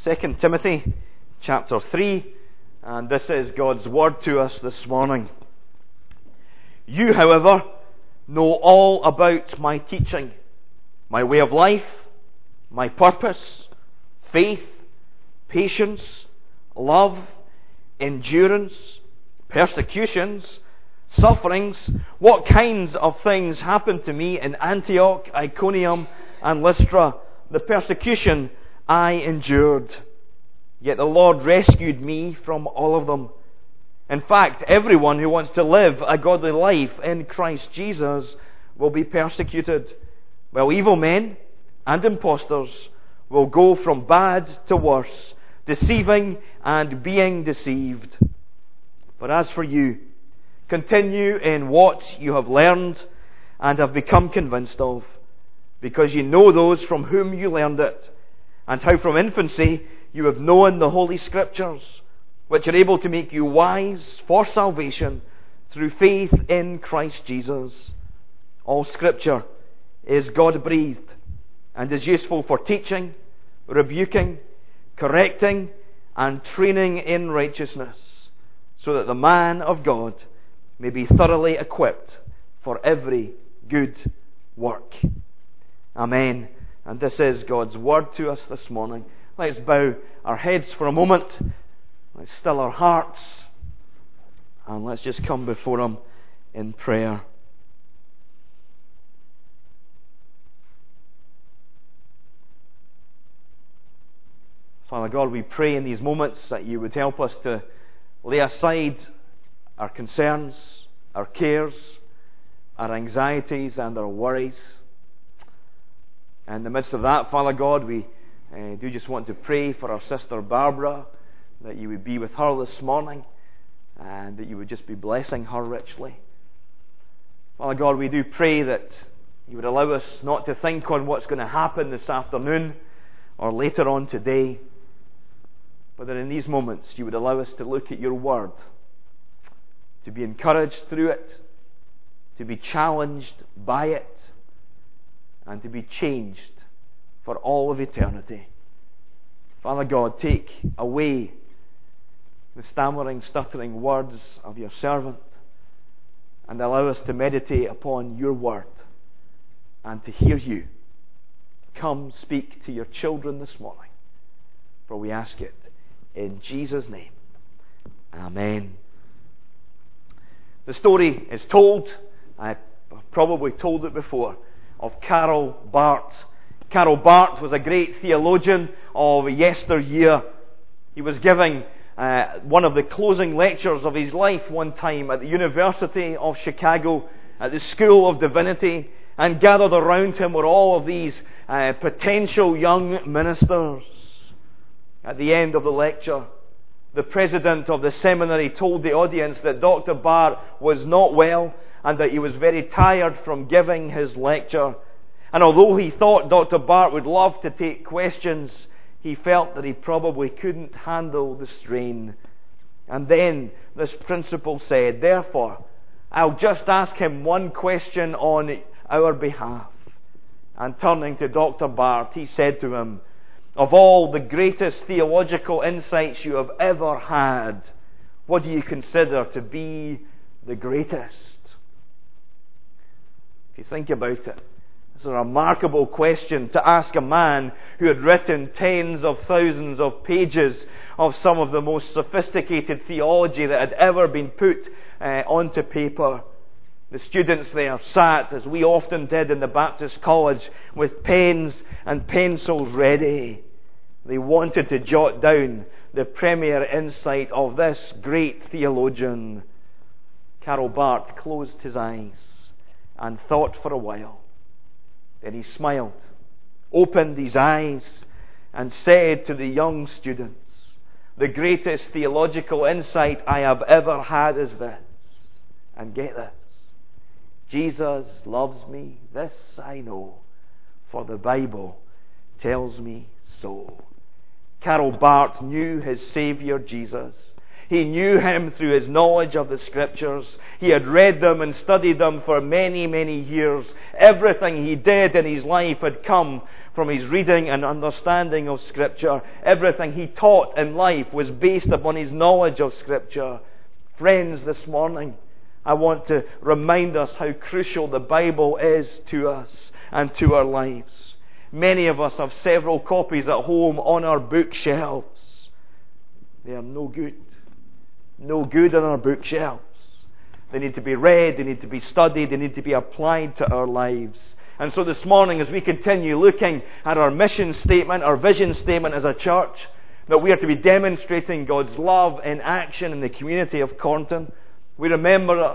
2 Timothy chapter 3, and this is God's word to us this morning. You, however, know all about my teaching, my way of life, my purpose, faith, patience, love, endurance, persecutions, sufferings, what kinds of things happened to me in Antioch, Iconium, and Lystra, the persecution I endured. Yet the Lord rescued me from all of them. In fact, everyone who wants to live a godly life in Christ Jesus will be persecuted, while evil men and impostors will go from bad to worse, deceiving and being deceived. But as for you, continue in what you have learned and have become convinced of, because you know those from whom you learned it, and how from infancy you have known the Holy Scriptures, which are able to make you wise for salvation through faith in Christ Jesus. All Scripture is God-breathed and is useful for teaching, rebuking, correcting, and training in righteousness, so that the man of God may be thoroughly equipped for every good work. Amen. And this is God's word to us this morning. Let's bow our heads for a moment. Let's still our hearts. And let's just come before Him in prayer. Father God, we pray in these moments that You would help us to lay aside our concerns, our cares, our anxieties and our worries. In the midst of that, Father God, we do just want to pray for our sister Barbara, that You would be with her this morning, and that You would just be blessing her richly. Father God, we do pray that You would allow us not to think on what's going to happen this afternoon or later on today, but that in these moments You would allow us to look at Your Word, to be encouraged through it, to be challenged by it, and to be changed for all of eternity. Father God, take away the stammering, stuttering words of Your servant, and allow us to meditate upon Your Word and to hear You. Come, speak to Your children this morning, for we ask it in Jesus' name. Amen. The story is told, I've probably told it before, of Karl Barth. Karl Barth was a great theologian of yesteryear. He was giving one of the closing lectures of his life one time at the University of Chicago, at the School of Divinity, and gathered around him were all of these potential young ministers. At the end of the lecture, the president of the seminary told the audience that Dr. Barth was not well and that he was very tired from giving his lecture. And although he thought Dr. Barth would love to take questions, he felt that he probably couldn't handle the strain. And then this principal said, "Therefore, I'll just ask him one question on our behalf." And turning to Dr. Barth, he said to him, "Of all the greatest theological insights you have ever had, what do you consider to be the greatest?" If you think about it, it's a remarkable question to ask a man who had written tens of thousands of pages of some of the most sophisticated theology that had ever been put onto paper. The students there sat, as we often did in the Baptist College, with pens and pencils ready. They wanted to jot down the premier insight of this great theologian. Karl Barth closed his eyes and thought for a while. Then he smiled, opened his eyes, and said to the young students, "The greatest theological insight I have ever had is this." And get this: Jesus loves me, this I know, for the Bible tells me so. Karl Barth knew his Saviour Jesus. He knew Him through his knowledge of the Scriptures. He had read them and studied them for many, many years. Everything he did in his life had come from his reading and understanding of Scripture. Everything he taught in life was based upon his knowledge of Scripture. Friends, this morning, I want to remind us how crucial the Bible is to us and to our lives. Many of us have several copies at home on our bookshelves. They are no good. No good on our bookshelves. They need to be read, they need to be studied, they need to be applied to our lives. And so this morning, as we continue looking at our mission statement, our vision statement as a church, that we are to be demonstrating God's love in action in the community of Cornton, we remember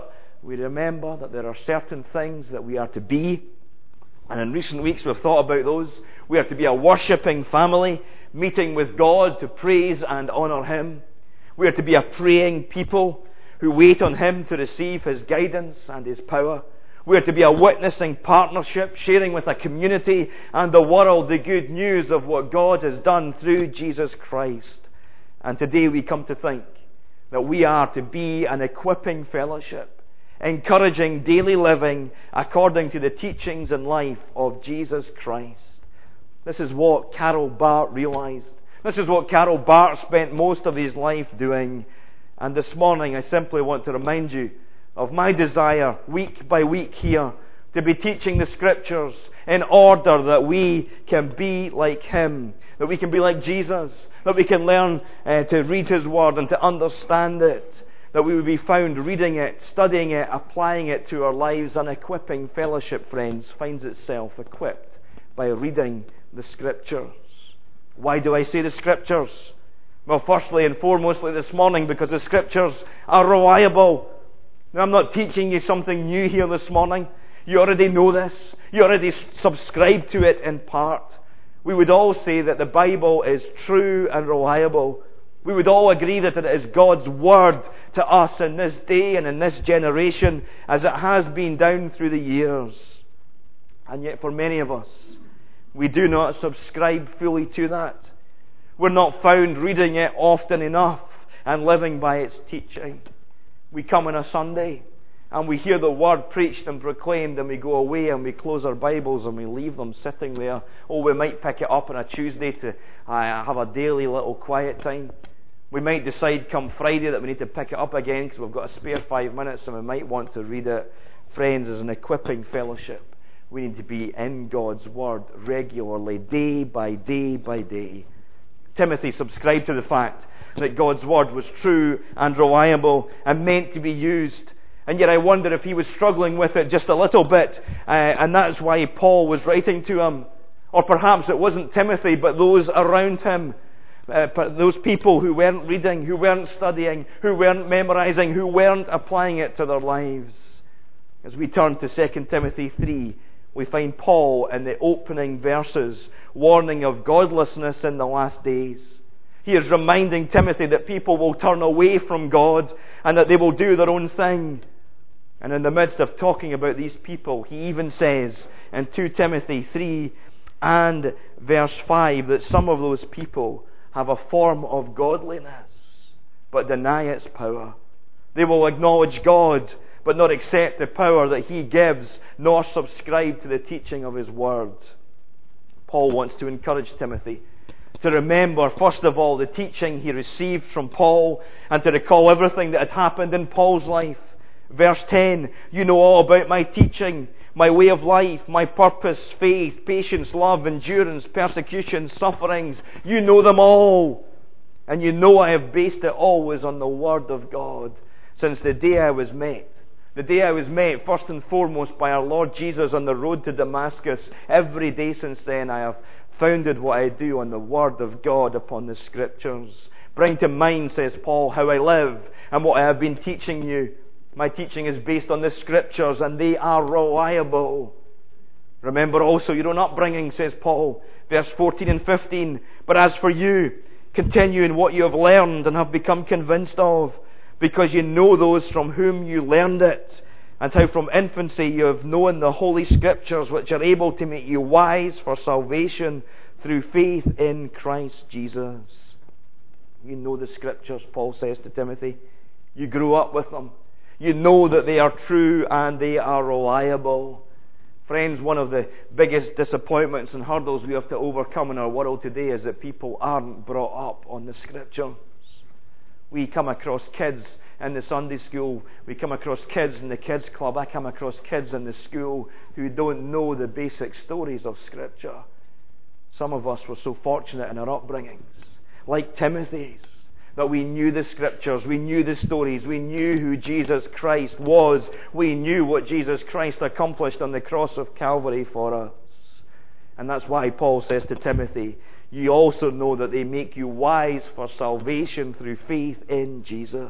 that there are certain things that we are to be. And in recent weeks we've thought about those. We are to be a worshipping family, meeting with God to praise and honour Him. We are to be a praying people who wait on Him to receive His guidance and His power. We are to be a witnessing partnership, sharing with a community and the world the good news of what God has done through Jesus Christ. And today we come to think that we are to be an equipping fellowship, encouraging daily living according to the teachings and life of Jesus Christ. This is what Karl Barth realized. This is what Karl Barth spent most of his life doing. And this morning I simply want to remind you of my desire, week by week here, to be teaching the Scriptures in order that we can be like Him, that we can be like Jesus, that we can learn to read His Word and to understand it, that we would be found reading it, studying it, applying it to our lives. And equipping fellowship, friends, finds itself equipped by reading the Scriptures. Why do I say the Scriptures? Well, firstly and foremostly this morning, because the Scriptures are reliable. Now, I'm not teaching you something new here this morning. You already know this. You already subscribe to it in part. We would all say that the Bible is true and reliable. We would all agree that it is God's Word to us in this day and in this generation, as it has been down through the years. And yet for many of us, we do not subscribe fully to that. We're not found reading it often enough and living by its teaching. We come on a Sunday and we hear the Word preached and proclaimed, and we go away and we close our Bibles and we leave them sitting there. Oh, we might pick it up on a Tuesday to have a daily little quiet time. We might decide come Friday that we need to pick it up again because we've got a spare 5 minutes and we might want to read it. Friends, as an equipping fellowship, we need to be in God's Word regularly, day by day by day. Timothy subscribed to the fact that God's Word was true and reliable and meant to be used. And yet I wonder if he was struggling with it just a little bit, and that's why Paul was writing to him. Or perhaps it wasn't Timothy, but those around him. Those people who weren't reading, who weren't studying, who weren't memorizing, who weren't applying it to their lives. As we turn to 2 Timothy 3, we find Paul in the opening verses warning of godlessness in the last days. He is reminding Timothy that people will turn away from God and that they will do their own thing. And in the midst of talking about these people, he even says in 2 Timothy 3 and verse 5 that some of those people have a form of godliness but deny its power. They will acknowledge God but not accept the power that He gives, nor subscribe to the teaching of His Word. Paul wants to encourage Timothy to remember, first of all, the teaching he received from Paul, and to recall everything that had happened in Paul's life. Verse 10, you know all about my teaching, my way of life, my purpose, faith, patience, love, endurance, persecution, sufferings. You know them all. And you know I have based it always on the Word of God since the day I was met. The day I was met, first and foremost, by our Lord Jesus on the road to Damascus. Every day since then I have founded what I do on the Word of God upon the Scriptures. Bring to mind, says Paul, how I live and what I have been teaching you. My teaching is based on the Scriptures and they are reliable. Remember also your own upbringing, says Paul, verse 14 and 15. But as for you, continue in what you have learned and have become convinced of, because you know those from whom you learned it, and how from infancy you have known the Holy Scriptures, which are able to make you wise for salvation through faith in Christ Jesus. You know the Scriptures, Paul says to Timothy. You grew up with them. You know that they are true and they are reliable. Friends, one of the biggest disappointments and hurdles we have to overcome in our world today is that people aren't brought up on the Scriptures. We come across kids in the Sunday school. We come across kids in the kids club. I come across kids in the school who don't know the basic stories of Scripture. Some of us were so fortunate in our upbringings, like Timothy's, that we knew the Scriptures, we knew the stories, we knew who Jesus Christ was, we knew what Jesus Christ accomplished on the cross of Calvary for us. And that's why Paul says to Timothy, you also know that they make you wise for salvation through faith in Jesus.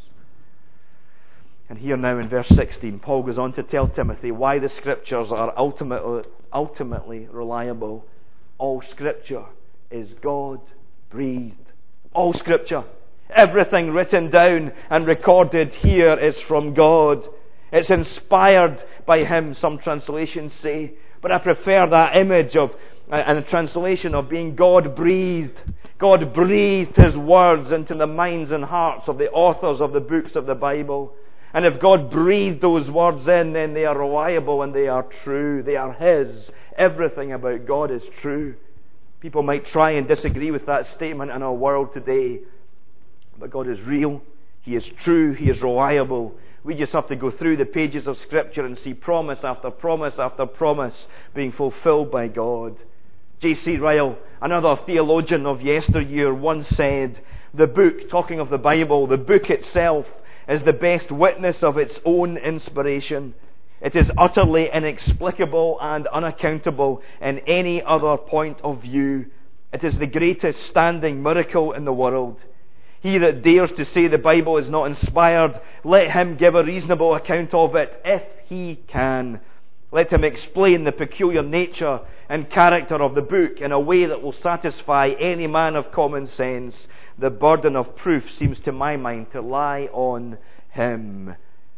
And here now in verse 16, Paul goes on to tell Timothy why the Scriptures are ultimately reliable. All Scripture is God-breathed. All Scripture, everything written down and recorded here is from God. It's inspired by Him, some translations say. But I prefer that image of and a translation of being God-breathed. God breathed His words into the minds and hearts of the authors of the books of the Bible. And if God breathed those words in, then they are reliable and they are true. They are His. Everything about God is true. People might try and disagree with that statement in our world today. But God is real. He is true. He is reliable. We just have to go through the pages of Scripture and see promise after promise after promise being fulfilled by God. J.C. Ryle, another theologian of yesteryear, once said, the book, talking of the Bible, the book itself is the best witness of its own inspiration. It is utterly inexplicable and unaccountable in any other point of view. It is the greatest standing miracle in the world. He that dares to say the Bible is not inspired, let him give a reasonable account of it, if he can. Let him explain the peculiar nature and character of the book in a way that will satisfy any man of common sense. The burden of proof seems to my mind to lie on him.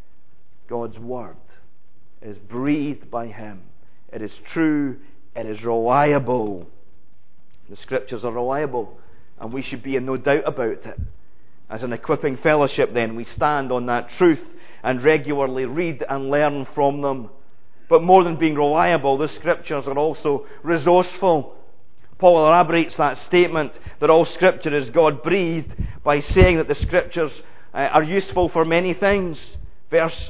God's Word is breathed by Him. It is true. It is reliable. The Scriptures are reliable, and we should be in no doubt about it. As an equipping fellowship, then, we stand on that truth and regularly read and learn from them. But more than being reliable, the Scriptures are also resourceful. Paul elaborates that statement that all Scripture is God-breathed by saying that the Scriptures are useful for many things. Verse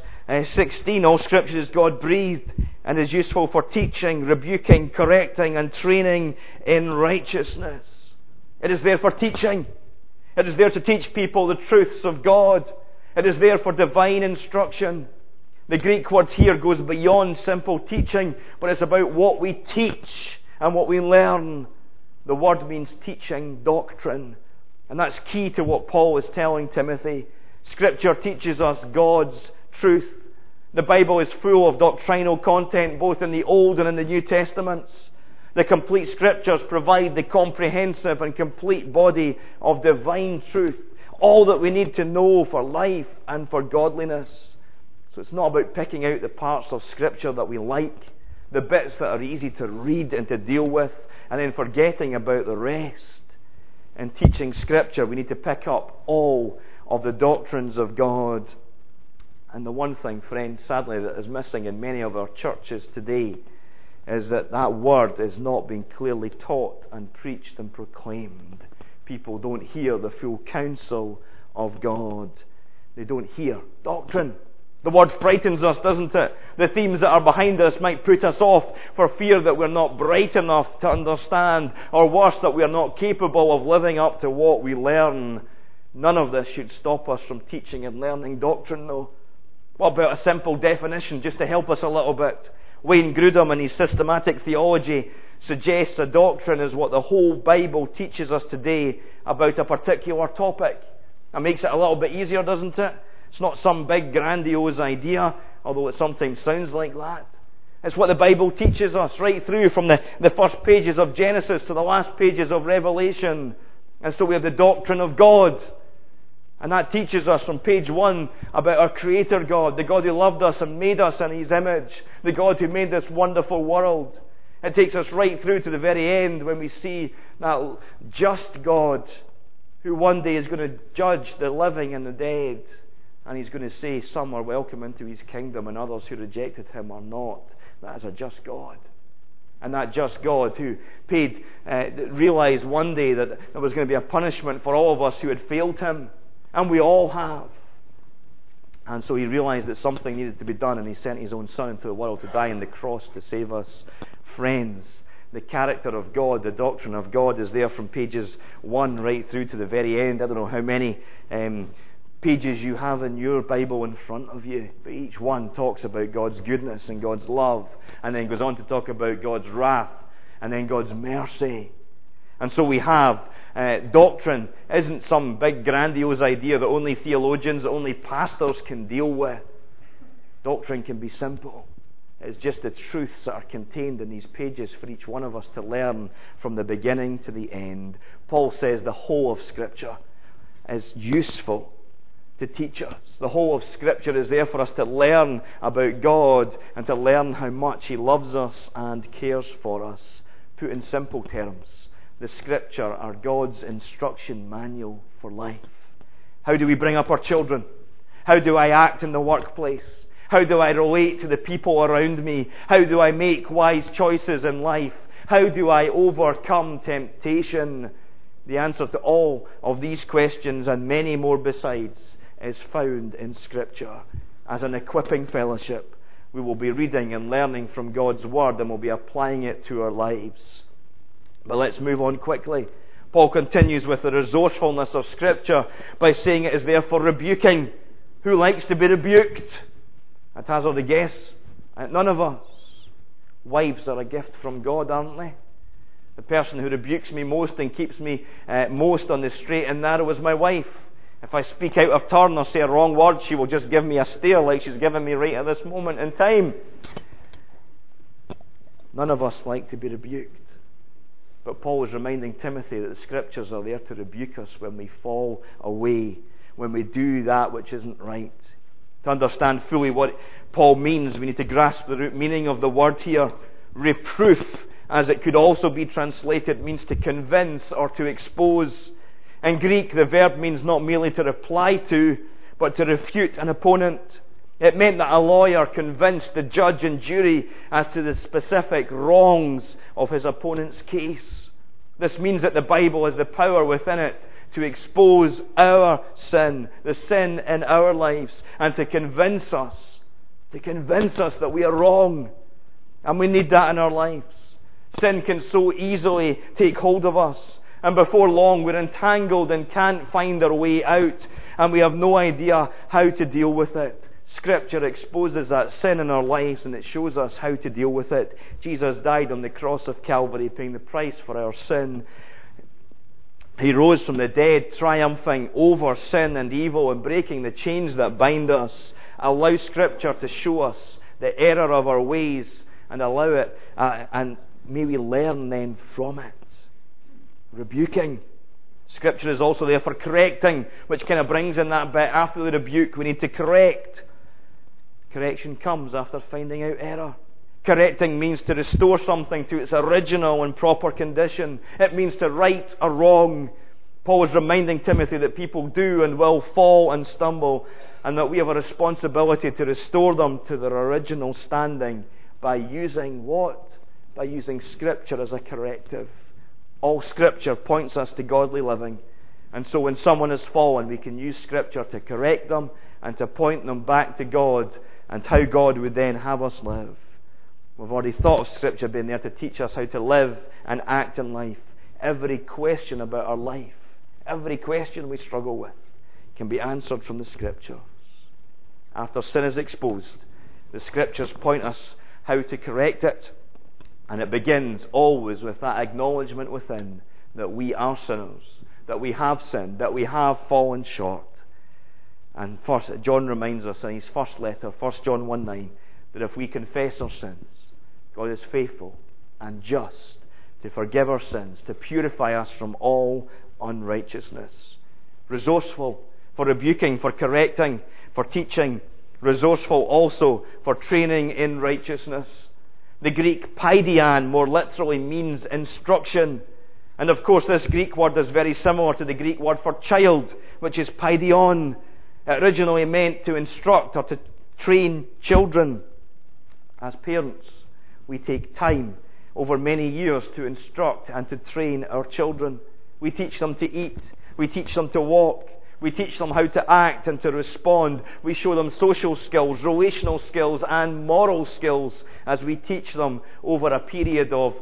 16, all Scripture is God-breathed and is useful for teaching, rebuking, correcting and training in righteousness. It is there for teaching. It is there to teach people the truths of God. It is there for divine instruction. The Greek word here goes beyond simple teaching, but it's about what we teach and what we learn. The word means teaching doctrine. And that's key to what Paul is telling Timothy. Scripture teaches us God's truth. The Bible is full of doctrinal content, both in the Old and in the New Testaments. The complete Scriptures provide the comprehensive and complete body of divine truth. All that we need to know for life and for godliness. So it's not about picking out the parts of Scripture that we like, the bits that are easy to read and to deal with, and then forgetting about the rest. In teaching Scripture, we need to pick up all of the doctrines of God. And the one thing, friends, sadly, that is missing in many of our churches today is that Word is not being clearly taught and preached and proclaimed. People don't hear the full counsel of God. They don't hear doctrine. The Word frightens us, doesn't it? The themes that are behind us might put us off for fear that we're not bright enough to understand, or worse, that we are not capable of living up to what we learn. None of this should stop us from teaching and learning doctrine, though. What about a simple definition, just to help us a little bit? Wayne Grudem, in his systematic theology, suggests a doctrine is what the whole Bible teaches us today about a particular topic. That makes it a little bit easier, doesn't it? It's not some big grandiose idea, although it sometimes sounds like that. It's what the Bible teaches us right through from the first pages of Genesis to the last pages of Revelation. And so we have the doctrine of God. And that teaches us from page 1 about our Creator God, the God who loved us and made us in His image, the God who made this wonderful world. It takes us right through to the very end when we see that just God who one day is going to judge the living and the dead, and He's going to say some are welcome into His kingdom and others who rejected Him are not. That is a just God. And that just God who realized one day that there was going to be a punishment for all of us who had failed Him. And we all have. And so He realized that something needed to be done, and He sent His own Son into the world to die on the cross to save us. Friends, the character of God, the doctrine of God is there from pages 1 right through to the very end. I don't know how many pages you have in your Bible in front of you, but each one talks about God's goodness and God's love, and then goes on to talk about God's wrath and then God's mercy. And so we have doctrine isn't some big grandiose idea that only theologians, that only pastors can deal with. Doctrine can be simple. It's just the truths that are contained in these pages for each one of us to learn from the beginning to the end. Paul says the whole of Scripture is useful to teach us. The whole of Scripture is there for us to learn about God and to learn how much He loves us and cares for us. Put in simple terms, the Scripture are God's instruction manual for life. How do we bring up our children? How do I act in the workplace? How do I relate to the people around me? How do I make wise choices in life? How do I overcome temptation? The answer to all of these questions and many more besides is found in Scripture. As an equipping fellowship, we will be reading and learning from God's Word, and we'll be applying it to our lives. But let's move on quickly. Paul continues with the resourcefulness of Scripture by saying it is there for rebuking. Who likes to be rebuked? I'd hazard a guess. None of us. Wives are a gift from God, aren't they? The person who rebukes me most and keeps me most on the straight and narrow is my wife. If I speak out of turn or say a wrong word, she will just give me a stare like she's giving me right at this moment in time. None of us like to be rebuked. But Paul is reminding Timothy that the Scriptures are there to rebuke us when we fall away, when we do that which isn't right. To understand fully what Paul means, we need to grasp the root meaning of the word here. Reproof, as it could also be translated, means to convince or to expose. In Greek, the verb means not merely to reply to, but to refute an opponent. It meant that a lawyer convinced the judge and jury as to the specific wrongs of his opponent's case. This means that the Bible has the power within it to expose our sin, the sin in our lives, and to convince us that we are wrong. And we need that in our lives. Sin can so easily take hold of us, and before long we're entangled and can't find our way out, and we have no idea how to deal with it. Scripture exposes that sin in our lives, and it shows us how to deal with it. Jesus died on the cross of Calvary, paying the price for our sin. He rose from the dead, triumphing over sin and evil and breaking the chains that bind us. Allow Scripture to show us the error of our ways, and allow it, and may we learn then from it. Rebuking. Scripture is also there for correcting, which kind of brings in that bit after the rebuke. We need to correct. Correction comes after finding out error. Correcting means to restore something to its original and proper condition. It means to right a wrong. Paul is reminding Timothy that people do and will fall and stumble, and that we have a responsibility to restore them to their original standing by using what? By using Scripture as a corrective. All Scripture points us to godly living. And so when someone has fallen, we can use Scripture to correct them and to point them back to God and how God would then have us live. We've already thought of Scripture being there to teach us how to live and act in life. Every question about our life, every question we struggle with, can be answered from the Scriptures. After sin is exposed, the Scriptures point us how to correct it. And it begins always with that acknowledgement within that we are sinners, that we have sinned, that we have fallen short. And first, John reminds us in his first letter, 1 John 1:9, that if we confess our sins, God is faithful and just to forgive our sins, to purify us from all unrighteousness. Resourceful for rebuking, for correcting, for teaching. Resourceful also for training in righteousness. The Greek paideia more literally means instruction. And of course, this Greek word is very similar to the Greek word for child, which is paidion. It originally meant to instruct or to train children. As parents, we take time over many years to instruct and to train our children. We teach them to eat. We teach them to walk. We teach them how to act and to respond. We show them social skills, relational skills, and moral skills as we teach them over a period of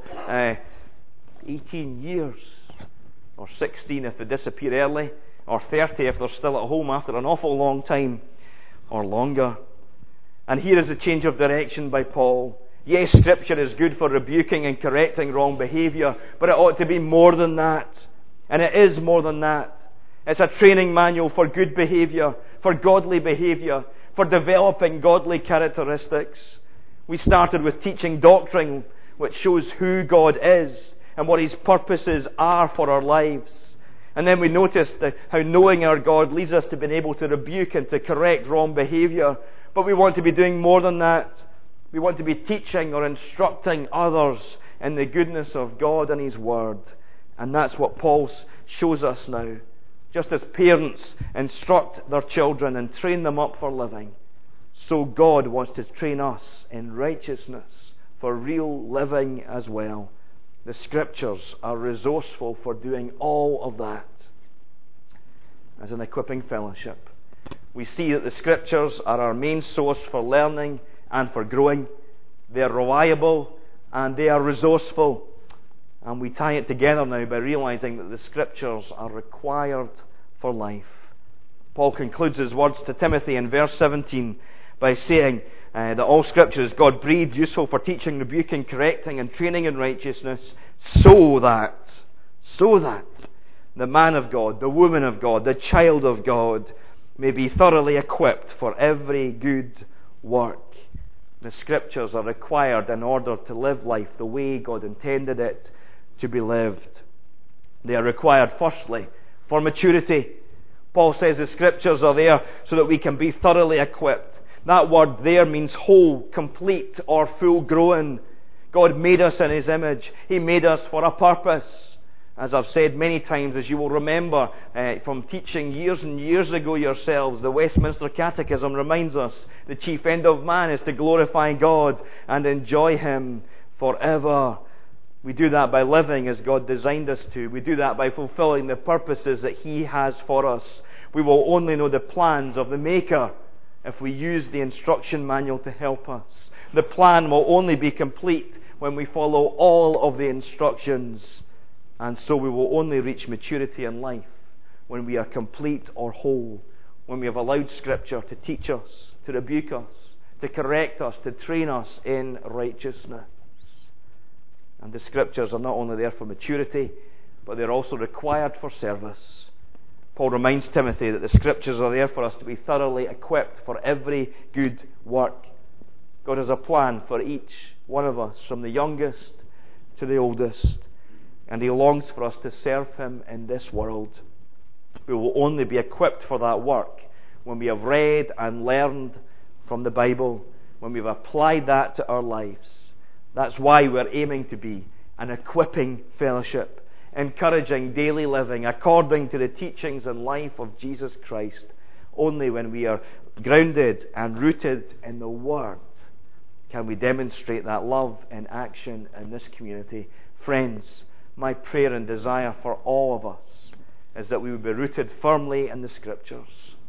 18 years, or 16 if they disappear early, or 30 if they're still at home after an awful long time, or longer. And here is a change of direction by Paul. Yes, Scripture is good for rebuking and correcting wrong behaviour, but it ought to be more than that. And it is more than that. It's a training manual for good behaviour, for godly behaviour, for developing godly characteristics. We started with teaching doctrine, which shows who God is and what His purposes are for our lives. And then we noticed how knowing our God leads us to being able to rebuke and to correct wrong behaviour. But we want to be doing more than that. We want to be teaching or instructing others in the goodness of God and His Word. And that's what Paul shows us now. Just as parents instruct their children and train them up for living, so God wants to train us in righteousness for real living as well. The Scriptures are resourceful for doing all of that. As an equipping fellowship, we see that the Scriptures are our main source for learning and for growing. They are reliable and they are resourceful. And we tie it together now by realizing that the Scriptures are required for life. Paul concludes his words to Timothy in verse 17 by saying that all Scripture is God-breathed, useful for teaching, rebuking, correcting, and training in righteousness, so that the man of God, the woman of God, the child of God may be thoroughly equipped for every good work. The Scriptures are required in order to live life the way God intended it to be lived. They are required, firstly, for maturity. Paul says the Scriptures are there so that we can be thoroughly equipped. That word there means whole, complete, or full grown. God made us in His image. He made us for a purpose. As I've said many times, as you will remember from teaching years and years ago yourselves, the Westminster Catechism reminds us the chief end of man is to glorify God and enjoy Him forever. We do that by living as God designed us to. We do that by fulfilling the purposes that He has for us. We will only know the plans of the Maker if we use the instruction manual to help us. The plan will only be complete when we follow all of the instructions. And so we will only reach maturity in life when we are complete or whole, when we have allowed Scripture to teach us, to rebuke us, to correct us, to train us in righteousness. And the Scriptures are not only there for maturity, but they're also required for service. Paul reminds Timothy that the Scriptures are there for us to be thoroughly equipped for every good work. God has a plan for each one of us, from the youngest to the oldest. And He longs for us to serve Him in this world. We will only be equipped for that work when we have read and learned from the Bible, when we've applied that to our lives. That's why we're aiming to be an equipping fellowship, encouraging daily living according to the teachings and life of Jesus Christ. Only when we are grounded and rooted in the Word can we demonstrate that love in action in this community. Friends, my prayer and desire for all of us is that we would be rooted firmly in the Scriptures.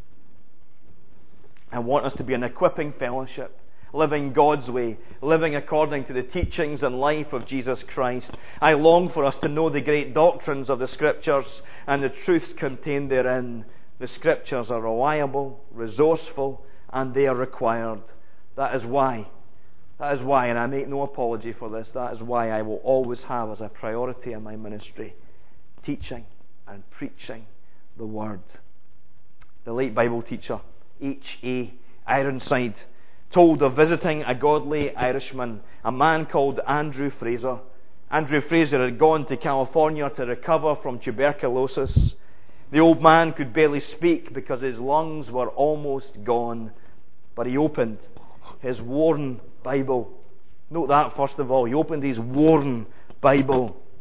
I want us to be an equipping fellowship, living God's way, living according to the teachings and life of Jesus Christ. I long for us to know the great doctrines of the Scriptures and the truths contained therein. The Scriptures are reliable, resourceful, and they are required. That is why, and I make no apology for this, that is why I will always have as a priority in my ministry teaching and preaching the Word. The late Bible teacher H.A. Ironside told of visiting a godly Irishman, a man called Andrew Fraser. Andrew Fraser had gone to California to recover from tuberculosis. The old man could barely speak because his lungs were almost gone. But he opened his worn Bible. Note that first of all. He opened his worn Bible.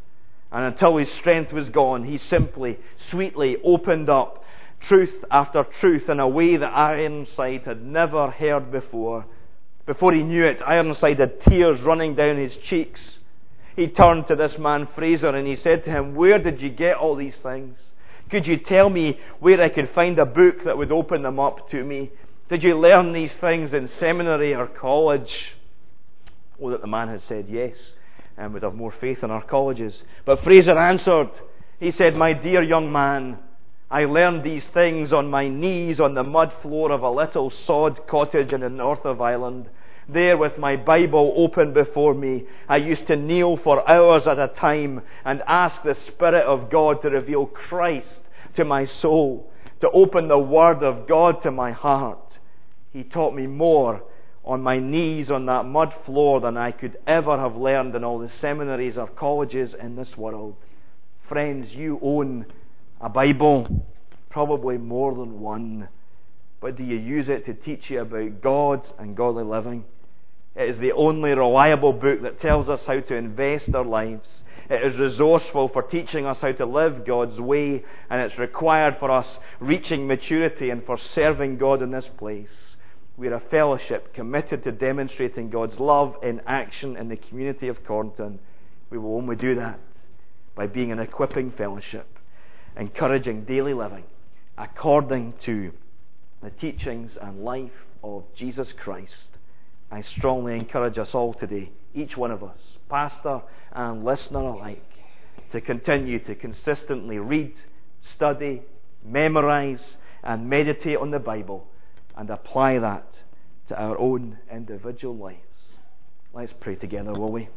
And until his strength was gone, he simply, sweetly opened up truth after truth in a way that Ironside had never heard before. Before he knew it, Ironside had tears running down his cheeks. He turned to this man Fraser and he said to him, "Where did you get all these things? Could you tell me where I could find a book that would open them up to me? Did you learn these things in seminary or college?" Oh, that the man had said yes, and would have more faith in our colleges. But Fraser answered. He said, "My dear young man, I learned these things on my knees on the mud floor of a little sod cottage in the north of Ireland. There, with my Bible open before me, I used to kneel for hours at a time and ask the Spirit of God to reveal Christ to my soul, to open the Word of God to my heart. He taught me more on my knees on that mud floor than I could ever have learned in all the seminaries or colleges in this world." Friends, you own a Bible, probably more than one. But do you use it to teach you about God and godly living? It is the only reliable book that tells us how to invest our lives. It is resourceful for teaching us how to live God's way, and it's required for us reaching maturity and for serving God in this place. We are a fellowship committed to demonstrating God's love in action in the community of Cornton. We will only do that by being an equipping fellowship, encouraging daily living according to the teachings and life of Jesus Christ. I strongly encourage us all today, each one of us, pastor and listener alike, to continue to consistently read, study, memorize, and meditate on the Bible and apply that to our own individual lives. Let's pray together, will we?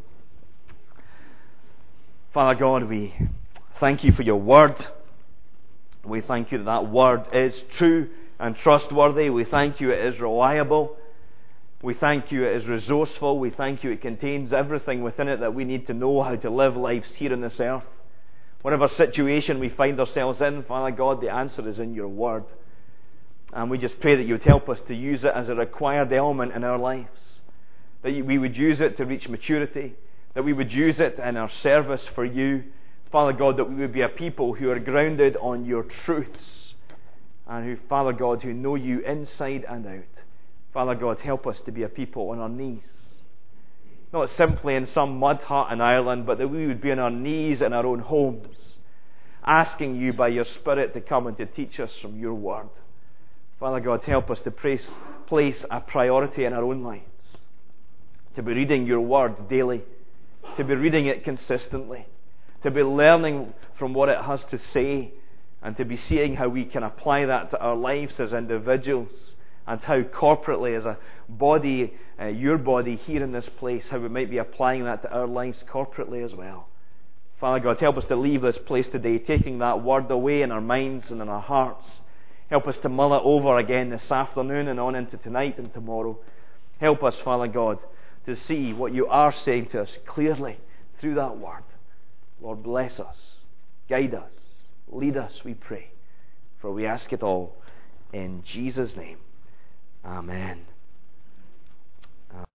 Father God, we thank you for your Word. We thank you that that Word is true and trustworthy. We thank you it is reliable. We thank you it is resourceful. We thank you it contains everything within it that we need to know how to live lives here on this earth. Whatever situation we find ourselves in, Father God, the answer is in your Word. And we just pray that you would help us to use it as a required element in our lives. That we would use it to reach maturity. That we would use it in our service for you. Father God, that we would be a people who are grounded on your truths. And who, Father God, who know you inside and out. Father God, help us to be a people on our knees. Not simply in some mud hut in Ireland, but that we would be on our knees in our own homes, asking you by your Spirit to come and to teach us from your Word. Father God, help us to place a priority in our own lives, to be reading your Word daily, to be reading it consistently, to be learning from what it has to say, and to be seeing how we can apply that to our lives as individuals, and how corporately as a body, your body here in this place, how we might be applying that to our lives corporately as well. Father God, help us to leave this place today, taking that Word away in our minds and in our hearts. Help us to mull it over again this afternoon and on into tonight and tomorrow. Help us, Father God, to see what you are saying to us clearly through that Word. Lord, bless us, guide us, lead us, we pray. For we ask it all in Jesus' name. Amen.